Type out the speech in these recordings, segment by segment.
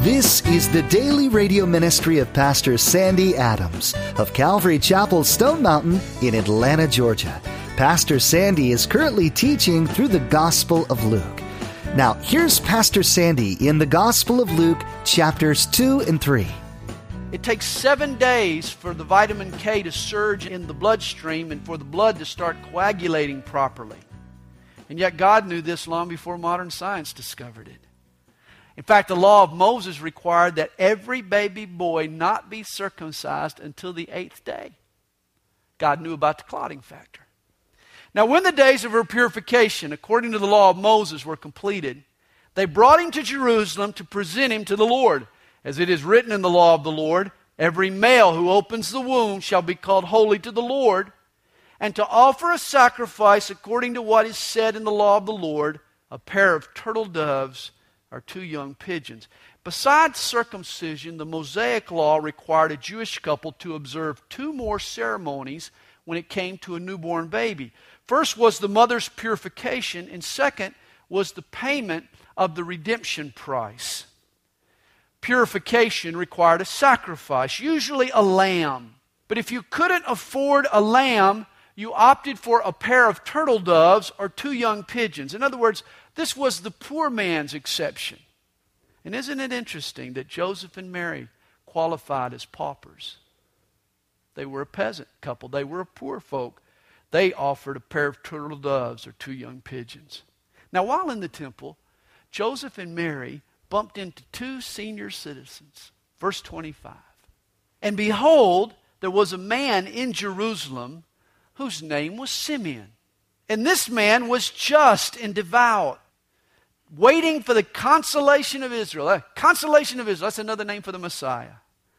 This is the daily radio ministry of Pastor Sandy Adams of Calvary Chapel, Stone Mountain in Atlanta, Georgia. Pastor Sandy is currently teaching through the Gospel of Luke. Now, here's Pastor Sandy in the Gospel of Luke, chapters 2 and 3. It takes 7 days for the vitamin K to surge in the bloodstream and for the blood to start coagulating properly. And yet God knew this long before modern science discovered it. In fact, the law of Moses required that every baby boy not be circumcised until the 8th day. God knew about the clotting factor. Now, when the days of her purification, according to the law of Moses, were completed, they brought him to Jerusalem to present him to the Lord. As it is written in the law of the Lord, every male who opens the womb shall be called holy to the Lord, and to offer a sacrifice according to what is said in the law of the Lord, a pair of turtle doves or 2 young pigeons. Besides circumcision, the Mosaic law required a Jewish couple to observe 2 more ceremonies when it came to a newborn baby. First was the mother's purification, and second was the payment of the redemption price. Purification required a sacrifice, usually a lamb. But if you couldn't afford a lamb, you opted for a pair of turtle doves or 2 young pigeons. In other words, this was the poor man's exception. And isn't it interesting that Joseph and Mary qualified as paupers? They were a peasant couple. They were a poor folk. They offered a pair of turtle doves or 2 young pigeons. Now, while in the temple, Joseph and Mary bumped into 2 senior citizens. Verse 25. And behold, there was a man in Jerusalem whose name was Simeon. And this man was just and devout, waiting for the consolation of Israel. Consolation of Israel, that's another name for the Messiah.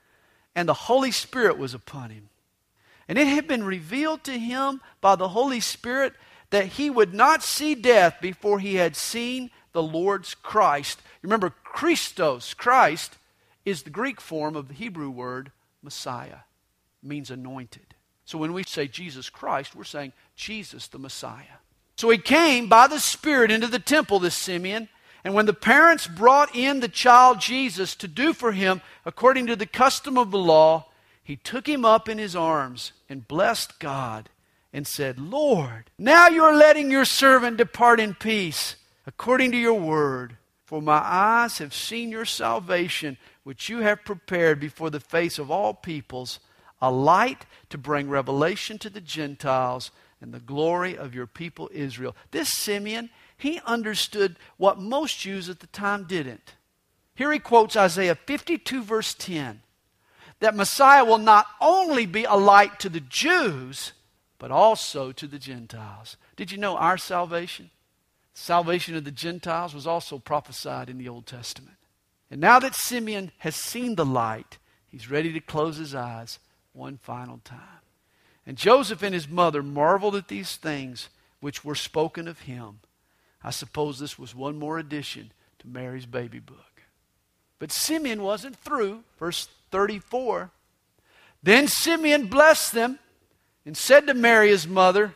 And the Holy Spirit was upon him. And it had been revealed to him by the Holy Spirit that he would not see death before he had seen the Lord's Christ. Remember, Christos, Christ, is the Greek form of the Hebrew word Messiah. It means anointed. So when we say Jesus Christ, we're saying Jesus the Messiah. So he came by the Spirit into the temple, this Simeon, and when the parents brought in the child Jesus to do for him according to the custom of the law, he took him up in his arms and blessed God and said, Lord, now you are letting your servant depart in peace according to your word. For my eyes have seen your salvation, which you have prepared before the face of all peoples, a light to bring revelation to the Gentiles and the glory of your people Israel. This Simeon, he understood what most Jews at the time didn't. Here he quotes Isaiah 52 verse 10, that Messiah will not only be a light to the Jews, but also to the Gentiles. Did you know our salvation? Salvation of the Gentiles was also prophesied in the Old Testament. And now that Simeon has seen the light, he's ready to close his eyes one final time. And Joseph and his mother marveled at these things which were spoken of him. I suppose this was one more addition to Mary's baby book. But Simeon wasn't through. Verse 34. Then Simeon blessed them and said to Mary his mother,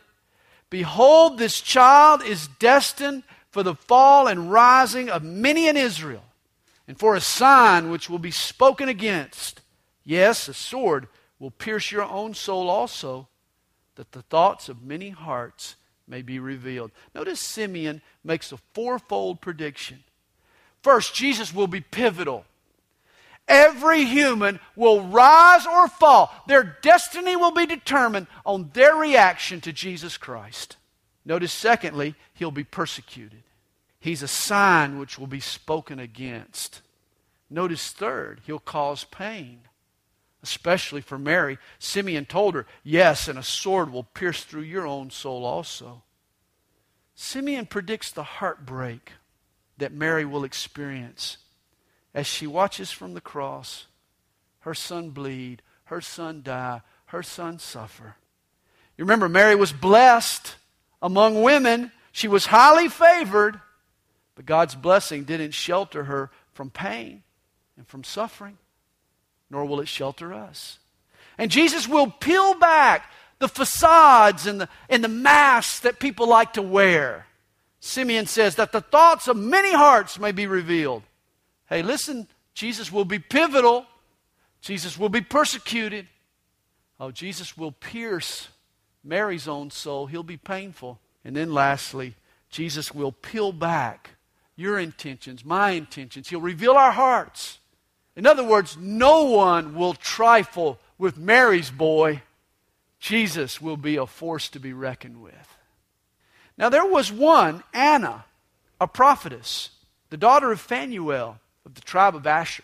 Behold, this child is destined for the fall and rising of many in Israel, and for a sign which will be spoken against. Yes, a sword will pierce your own soul also, that the thoughts of many hearts may be revealed. Notice Simeon makes a 4-fold prediction. First, Jesus will be pivotal. Every human will rise or fall. Their destiny will be determined on their reaction to Jesus Christ. Notice, secondly, he'll be persecuted. He's a sign which will be spoken against. Notice, third, he'll cause pain. Especially for Mary. Simeon told her, yes, and a sword will pierce through your own soul also. Simeon predicts the heartbreak that Mary will experience as she watches from the cross her son bleed, her son die, her son suffer. You remember, Mary was blessed among women. She was highly favored, but God's blessing didn't shelter her from pain and from suffering, nor will it shelter us. And Jesus will peel back the facades and the masks that people like to wear. Simeon says that the thoughts of many hearts may be revealed. Hey, listen Jesus will be pivotal. Jesus will be persecuted. Oh, Jesus will pierce Mary's own soul. He'll be painful. And then lastly, Jesus will peel back your intentions, my intentions. He'll reveal our hearts. In other words, no one will trifle with Mary's boy. Jesus will be a force to be reckoned with. Now there was one, Anna, a prophetess, the daughter of Phanuel of the tribe of Asher.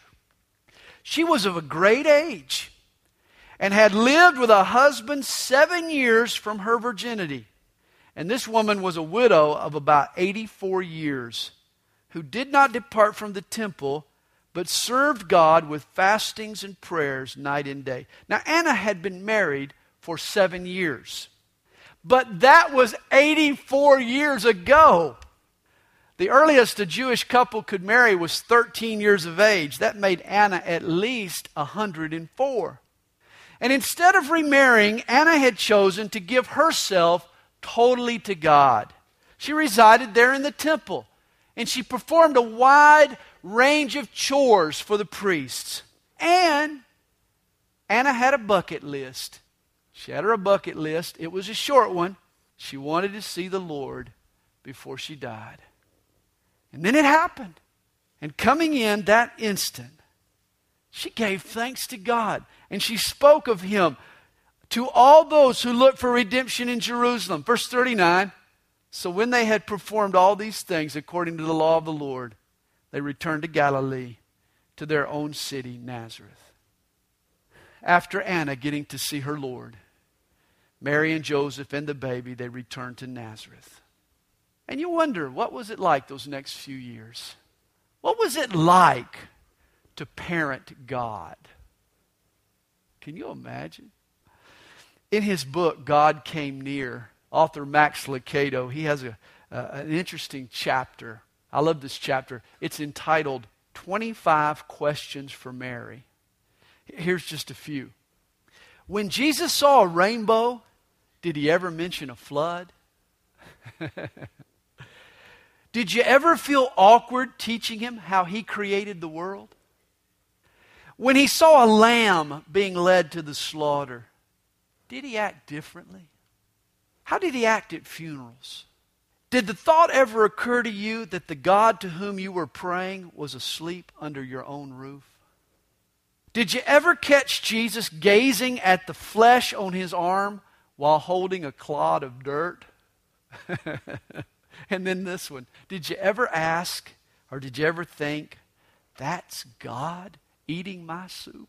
She was of a great age and had lived with a husband 7 years from her virginity. And this woman was a widow of about 84 years, who did not depart from the temple, but served God with fastings and prayers night and day. Now Anna had been married for 7 years. But that was 84 years ago. The earliest a Jewish couple could marry was 13 years of age. That made Anna at least 104. And instead of remarrying, Anna had chosen to give herself totally to God. She resided there in the temple, and she performed a wide range of chores for the priests. And Anna had a bucket list. She had her bucket list. It was a short one. She wanted to see the Lord before she died. And then it happened. And coming in that instant, she gave thanks to God. And she spoke of Him to all those who look for redemption in Jerusalem. Verse 39, so when they had performed all these things according to the law of the Lord, they returned to Galilee, to their own city, Nazareth. After Anna getting to see her Lord, Mary and Joseph and the baby, they returned to Nazareth. And you wonder, what was it like those next few years? What was it like to parent God? Can you imagine? In his book, God Came Near, author Max Lucado, he has an interesting chapter. I love this chapter. It's entitled 25 Questions for Mary. Here's just a few. When Jesus saw a rainbow, did he ever mention a flood? Did you ever feel awkward teaching him how he created the world? When he saw a lamb being led to the slaughter, did he act differently? How did he act at funerals? Did the thought ever occur to you that the God to whom you were praying was asleep under your own roof? Did you ever catch Jesus gazing at the flesh on his arm while holding a clod of dirt? And then this one. Did you ever ask, or did you ever think, that's God eating my soup?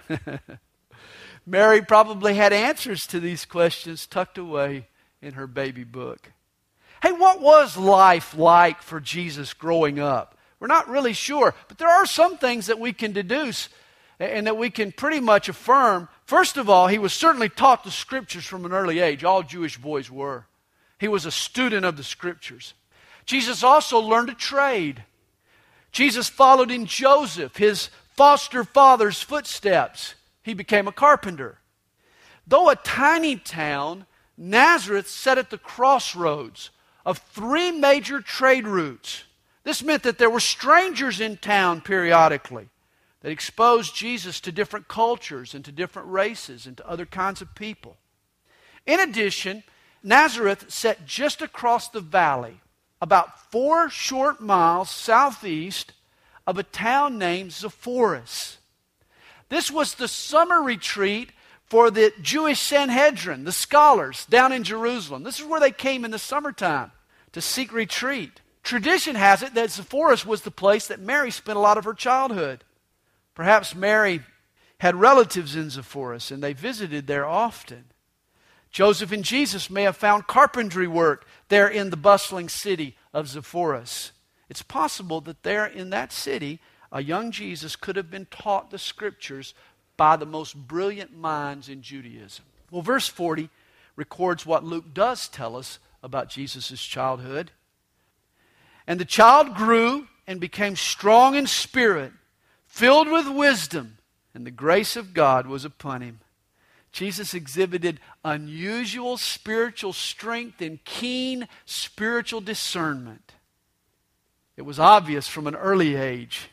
Mary probably had answers to these questions tucked away in her baby book. Hey, what was life like for Jesus growing up? We're not really sure, but there are some things that we can deduce and that we can pretty much affirm. First of all, he was certainly taught the Scriptures from an early age. All Jewish boys were. He was a student of the Scriptures. Jesus also learned a trade. Jesus followed in Joseph, his foster father's footsteps. He became a carpenter. Though a tiny town, Nazareth sat at the crossroads of three major trade routes. This meant that there were strangers in town periodically that exposed Jesus to different cultures and to different races and to other kinds of people. In addition, Nazareth sat just across the valley, about 4 short miles southeast of a town named Sepphoris. This was the summer retreat for the Jewish Sanhedrin, the scholars down in Jerusalem. This is where they came in the summertime to seek retreat. Tradition has it that Sepphoris was the place that Mary spent a lot of her childhood. Perhaps Mary had relatives in Sepphoris and they visited there often. Joseph and Jesus may have found carpentry work there in the bustling city of Sepphoris. It's possible that there in that city, a young Jesus could have been taught the Scriptures by the most brilliant minds in Judaism. Well, verse 40 records what Luke does tell us about Jesus' childhood. And the child grew and became strong in spirit, filled with wisdom, and the grace of God was upon him. Jesus exhibited unusual spiritual strength and keen spiritual discernment. It was obvious from an early age that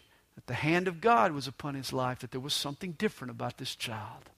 The hand of God was upon his life, that there was something different about this child.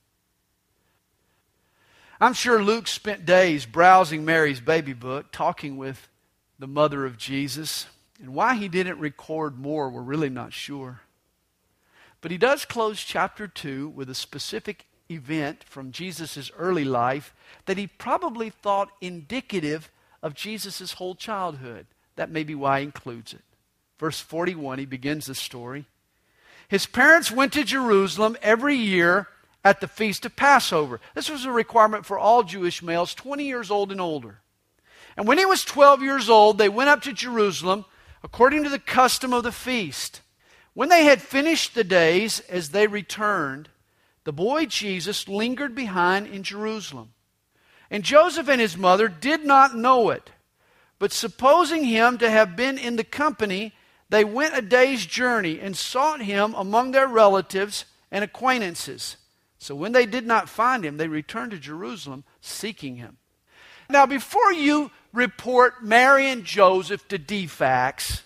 I'm sure Luke spent days browsing Mary's baby book, talking with the mother of Jesus. And why he didn't record more, we're really not sure. But he does close chapter 2 with a specific event from Jesus' early life that he probably thought indicative of Jesus' whole childhood. That may be why he includes it. Verse 41, he begins the story. His parents went to Jerusalem every year at the feast of Passover. This was a requirement for all Jewish males 20 years old and older. And when he was 12 years old, they went up to Jerusalem according to the custom of the feast. When they had finished the days, as they returned, the boy Jesus lingered behind in Jerusalem. And Joseph and his mother did not know it. But supposing him to have been in the company, they went a day's journey and sought him among their relatives and acquaintances. So when they did not find him, they returned to Jerusalem seeking him. Now, before you report Mary and Joseph to DFACS,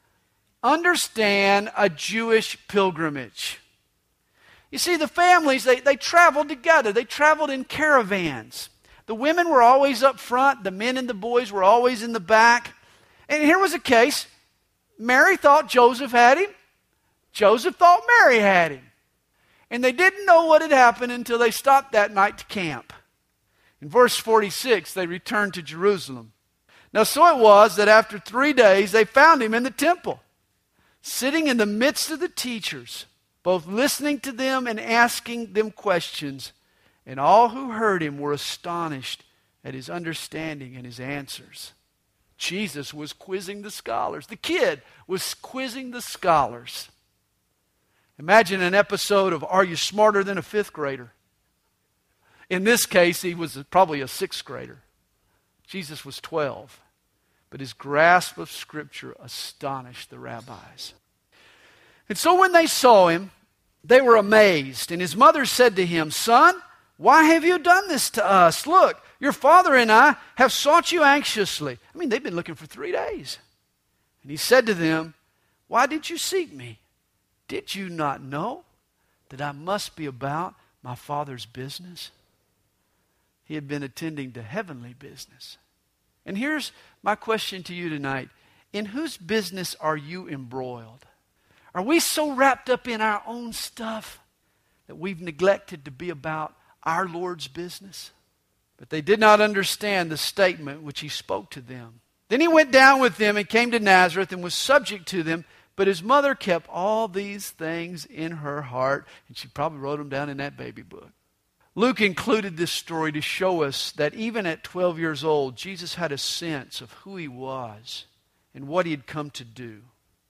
understand a Jewish pilgrimage. You see, the families, they traveled together. They traveled in caravans. The women were always up front. The men and the boys were always in the back. And here was a case. Mary thought Joseph had him. Joseph thought Mary had him. And they didn't know what had happened until they stopped that night to camp. In verse 46, they returned to Jerusalem. Now, so it was that after 3 days, they found him in the temple, sitting in the midst of the teachers, both listening to them and asking them questions. And all who heard him were astonished at his understanding and his answers. Jesus was quizzing the scholars. The kid was quizzing the scholars. Imagine an episode of Are You Smarter Than a Fifth Grader? In this case, he was probably a sixth grader. Jesus was 12. But his grasp of Scripture astonished the rabbis. And so when they saw him, they were amazed. And his mother said to him, "Son, why have you done this to us? Look, your father and I have sought you anxiously." I mean, they've been looking for 3 days. And he said to them, "Why did you seek me? Did you not know that I must be about my Father's business?" He had been attending to heavenly business. And here's my question to you tonight. In whose business are you embroiled? Are we so wrapped up in our own stuff that we've neglected to be about our Lord's business? But they did not understand the statement which he spoke to them. Then he went down with them and came to Nazareth and was subject to them. But his mother kept all these things in her heart, and she probably wrote them down in that baby book. Luke included this story to show us that even at 12 years old, Jesus had a sense of who he was and what he had come to do.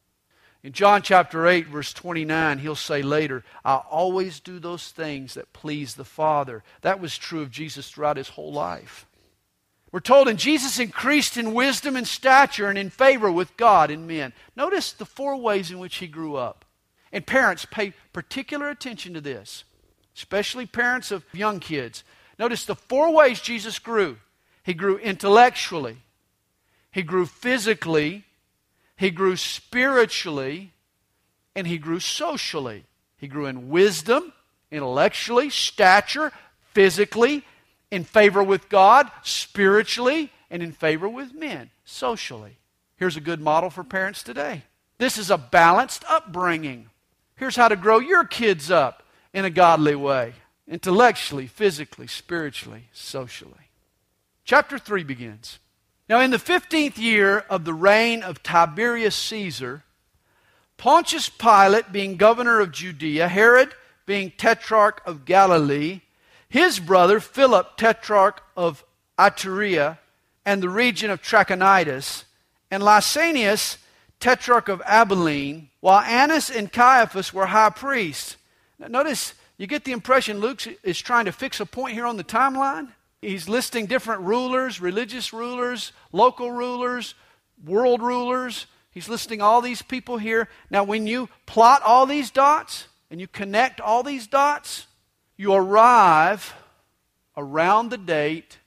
In John chapter 8, verse 29, he'll say later, "I always do those things that please the Father." That was true of Jesus throughout his whole life. We're told, and Jesus increased in wisdom and stature and in favor with God and men. Notice the 4 ways in which he grew up. And parents, pay particular attention to this, especially parents of young kids. Notice the 4 ways Jesus grew. He grew intellectually. He grew physically. He grew spiritually. And he grew socially. He grew in wisdom, intellectually, stature, physically, in favor with God, spiritually, and in favor with men, socially. Here's a good model for parents today. This is a balanced upbringing. Here's how to grow your kids up in a godly way, intellectually, physically, spiritually, socially. Chapter 3 begins. Now in the 15th year of the reign of Tiberius Caesar, Pontius Pilate being governor of Judea, Herod being tetrarch of Galilee, his brother Philip, tetrarch of Iturea and the region of Trachonitis, and Lysanias, tetrarch of Abilene, while Annas and Caiaphas were high priests. Now notice, you get the impression Luke is trying to fix a point here on the timeline. He's listing different rulers, religious rulers, local rulers, world rulers. He's listing all these people here. Now when you plot all these dots and you connect all these dots, you arrive around the date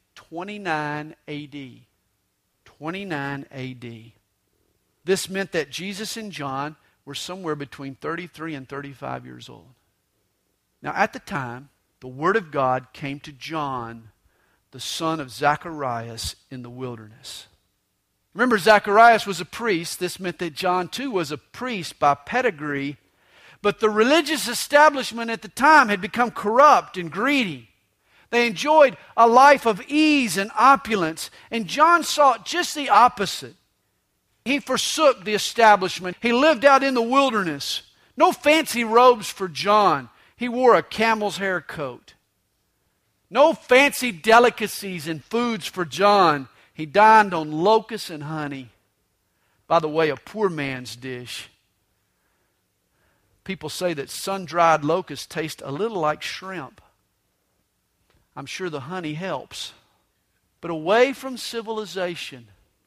29 AD. 29 AD. This meant that Jesus and John were somewhere between 33 and 35 years old. Now, at the time, the Word of God came to John, the son of Zacharias, in the wilderness. Remember, Zacharias was a priest. This meant that John, too, was a priest by pedigree. But the religious establishment at the time had become corrupt and greedy. They enjoyed a life of ease and opulence. And John sought just the opposite. He forsook the establishment. He lived out in the wilderness. No fancy robes for John. He wore a camel's hair coat. No fancy delicacies and foods for John. He dined on locusts and honey. By the way, a poor man's dish. People say that sun-dried locusts taste a little like shrimp. I'm sure the honey helps. But away from civilization,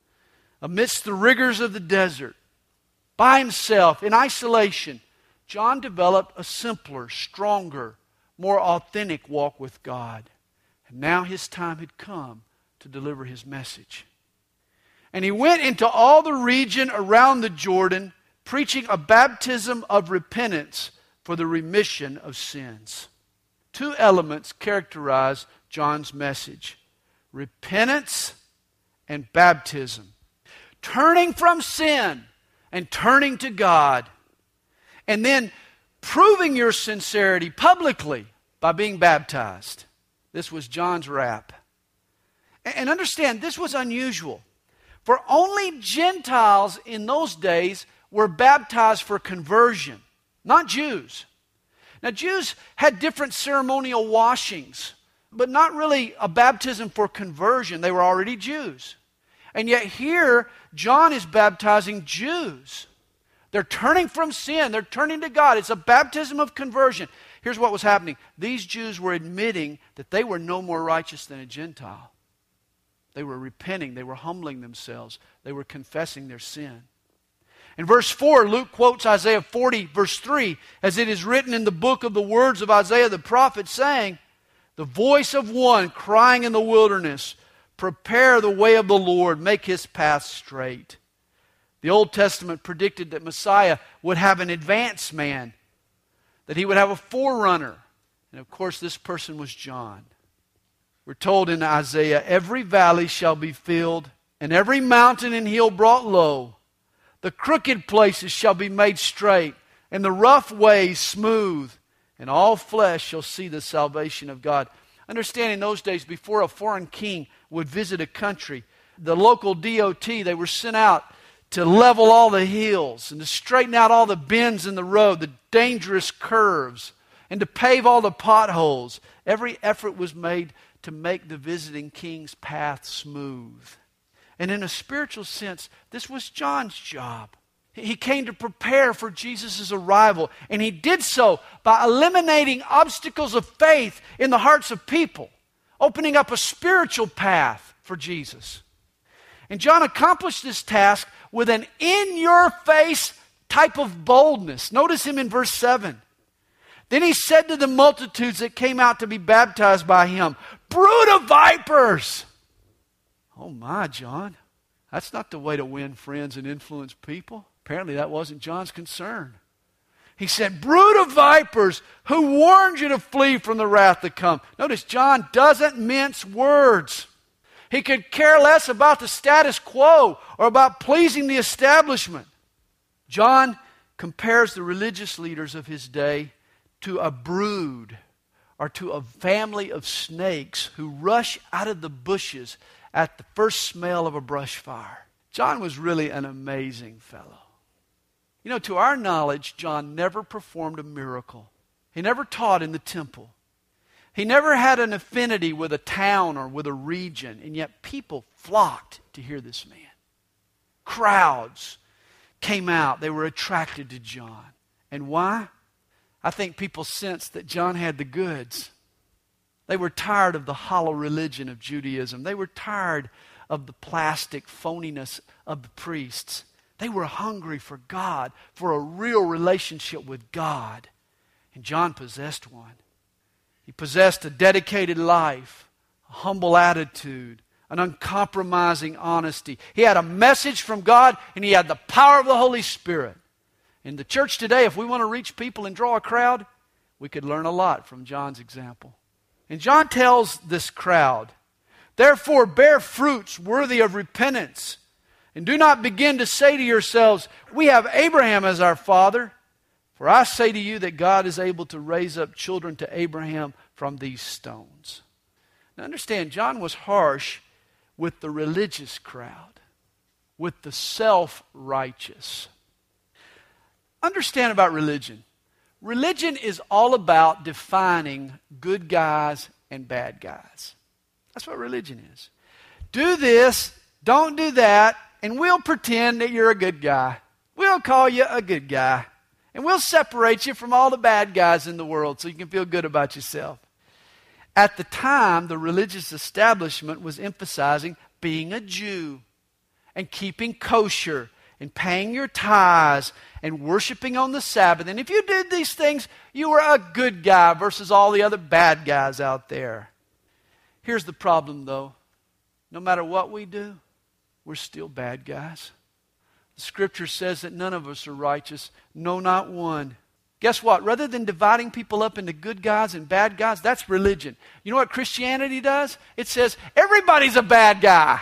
amidst the rigors of the desert, by himself, in isolation, John developed a simpler, stronger, more authentic walk with God. And now his time had come to deliver his message. And he went into all the region around the Jordan, preaching a baptism of repentance for the remission of sins. Two elements characterize John's message: repentance and baptism. Turning from sin and turning to God. And then proving your sincerity publicly by being baptized. This was John's rap. And understand, this was unusual. For only Gentiles in those days were baptized for conversion, not Jews. Now, Jews had different ceremonial washings, but not really a baptism for conversion. They were already Jews. And yet here, John is baptizing Jews. They're turning from sin. They're turning to God. It's a baptism of conversion. Here's what was happening. These Jews were admitting that they were no more righteous than a Gentile. They were repenting. They were humbling themselves. They were confessing their sin. In verse 4, Luke quotes Isaiah 40, verse 3, as it is written in the book of the words of Isaiah the prophet, saying, "The voice of one crying in the wilderness, prepare the way of the Lord, make his path straight." The Old Testament predicted that Messiah would have an advance man, that he would have a forerunner. And of course, this person was John. We're told in Isaiah, "Every valley shall be filled, and every mountain and hill brought low. The crooked places shall be made straight, and the rough ways smooth, and all flesh shall see the salvation of God." Understand, in those days, before a foreign king would visit a country, the local DOT, they were sent out to level all the hills and to straighten out all the bends in the road, the dangerous curves, and to pave all the potholes. Every effort was made to make the visiting king's path smooth. And in a spiritual sense, this was John's job. He came to prepare for Jesus' arrival, and he did so by eliminating obstacles of faith in the hearts of people, opening up a spiritual path for Jesus. And John accomplished this task with an in-your-face type of boldness. Notice him in verse 7. Then he said to the multitudes that came out to be baptized by him, "Brood of vipers!" Oh my, John. That's not the way to win friends and influence people. Apparently that wasn't John's concern. He said, "Brood of vipers, who warned you to flee from the wrath to come?" Notice John doesn't mince words. He could care less about the status quo or about pleasing the establishment. John compares the religious leaders of his day to a brood or to a family of snakes who rush out of the bushes at the first smell of a brush fire. John was really an amazing fellow. You know, to our knowledge, John never performed a miracle. He never taught in the temple. He never had an affinity with a town or with a region, and yet people flocked to hear this man. Crowds came out. They were attracted to John. And why? I think people sensed that John had the goods. They were tired of the hollow religion of Judaism. They were tired of the plastic phoniness of the priests. They were hungry for God, for a real relationship with God. And John possessed one. He possessed a dedicated life, a humble attitude, an uncompromising honesty. He had a message from God, and he had the power of the Holy Spirit. In the church today, if we want to reach people and draw a crowd, we could learn a lot from John's example. And John tells this crowd, therefore bear fruits worthy of repentance, and do not begin to say to yourselves, we have Abraham as our father. For I say to you that God is able to raise up children to Abraham from these stones. Now understand, John was harsh with the religious crowd, with the self-righteous. Understand about religion. Religion is all about defining good guys and bad guys. That's what religion is. Do this, don't do that, and we'll pretend that you're a good guy. We'll call you a good guy. And we'll separate you from all the bad guys in the world so you can feel good about yourself. At the time, the religious establishment was emphasizing being a Jew and keeping kosher and paying your tithes and worshiping on the Sabbath. And if you did these things, you were a good guy versus all the other bad guys out there. Here's the problem, though. No matter what we do, we're still bad guys. The Scripture says that none of us are righteous. No, not one. Guess what? Rather than dividing people up into good guys and bad guys, that's religion. You know what Christianity does? It says everybody's a bad guy.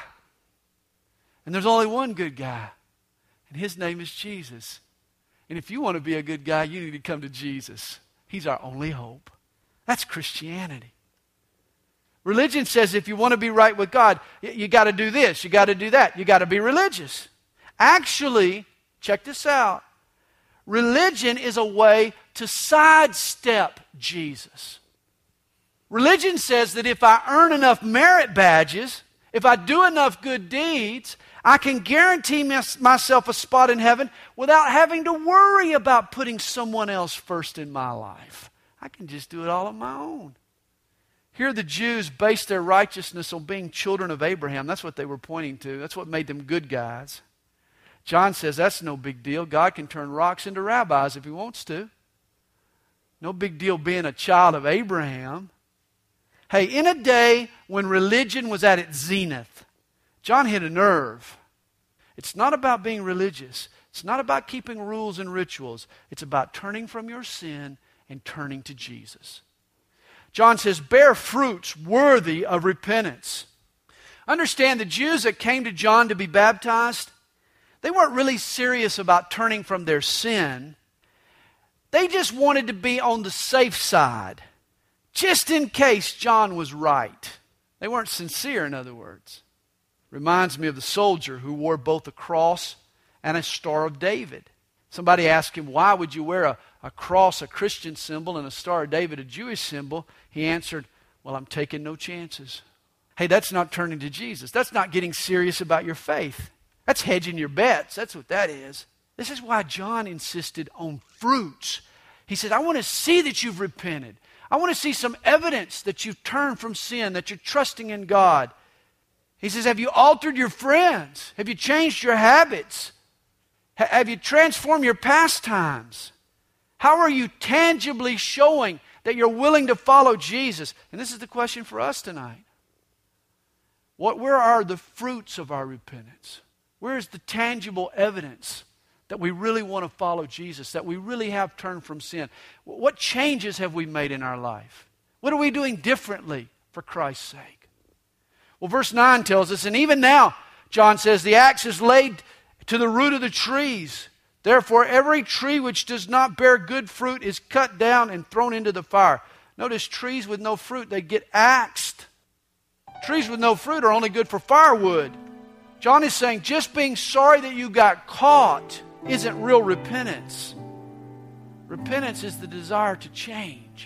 And there's only one good guy. And his name is Jesus. And if you want to be a good guy, you need to come to Jesus. He's our only hope. That's Christianity. Religion says if you want to be right with God, you got to do this, you got to do that, you got to be religious. Actually, check this out. Religion is a way to sidestep Jesus. Religion says that if I earn enough merit badges, if I do enough good deeds, I can guarantee myself a spot in heaven without having to worry about putting someone else first in my life. I can just do it all on my own. Here the Jews based their righteousness on being children of Abraham. That's what they were pointing to. That's what made them good guys. John says that's no big deal. God can turn rocks into rabbis if he wants to. No big deal being a child of Abraham. Hey, in a day when religion was at its zenith, John hit a nerve. It's not about being religious. It's not about keeping rules and rituals. It's about turning from your sin and turning to Jesus. John says, bear fruits worthy of repentance. Understand, the Jews that came to John to be baptized, they weren't really serious about turning from their sin. They just wanted to be on the safe side, just in case John was right. They weren't sincere, in other words. Reminds me of the soldier who wore both a cross and a Star of David. Somebody asked him, why would you wear a cross, a Christian symbol, and a Star of David, a Jewish symbol? He answered, well, I'm taking no chances. Hey, that's not turning to Jesus. That's not getting serious about your faith. That's hedging your bets. That's what that is. This is why John insisted on fruits. He said, I want to see that you've repented. I want to see some evidence that you've turned from sin, that you're trusting in God. He says, have you altered your friends? Have you changed your habits? Have you transformed your pastimes? How are you tangibly showing that you're willing to follow Jesus? And this is the question for us tonight. Where are the fruits of our repentance? Where is the tangible evidence that we really want to follow Jesus, that we really have turned from sin? What changes have we made in our life? What are we doing differently for Christ's sake? Well, verse 9 tells us, and even now, John says, the axe is laid to the root of the trees. Therefore, every tree which does not bear good fruit is cut down and thrown into the fire. Notice trees with no fruit, they get axed. Trees with no fruit are only good for firewood. John is saying just being sorry that you got caught isn't real repentance. Repentance is the desire to change.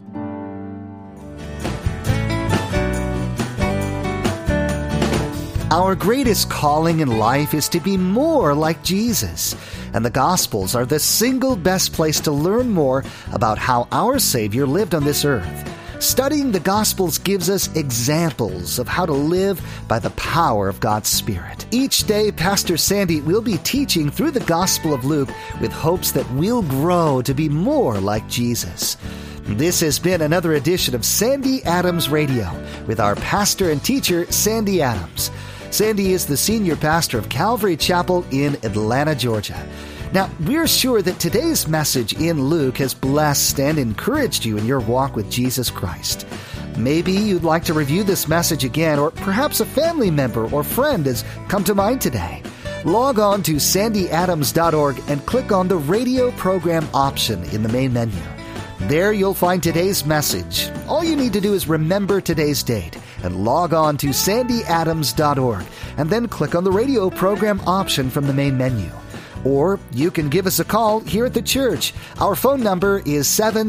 Our greatest calling in life is to be more like Jesus, and the Gospels are the single best place to learn more about how our Savior lived on this earth. Studying the Gospels gives us examples of how to live by the power of God's Spirit. Each day, Pastor Sandy will be teaching through the Gospel of Luke with hopes that we'll grow to be more like Jesus. This has been another edition of Sandy Adams Radio with our pastor and teacher, Sandy Adams. Sandy is the senior pastor of Calvary Chapel in Atlanta, Georgia. Now, we're sure that today's message in Luke has blessed and encouraged you in your walk with Jesus Christ. Maybe you'd like to review this message again, or perhaps a family member or friend has come to mind today. Log on to sandyadams.org and click on the radio program option in the main menu. There you'll find today's message. All you need to do is remember today's date and log on to sandyadams.org and then click on the radio program option from the main menu. Or you can give us a call here at the church. Our phone number is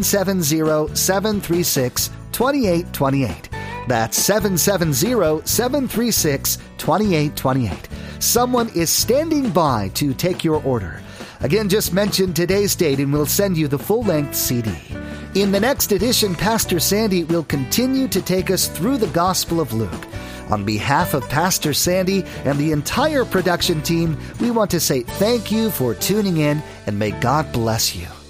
770-736-2828. That's 770-736-2828. Someone is standing by to take your order. Again, just mention today's date and we'll send you the full-length CD. In the next edition, Pastor Sandy will continue to take us through the Gospel of Luke. On behalf of Pastor Sandy and the entire production team, we want to say thank you for tuning in and may God bless you.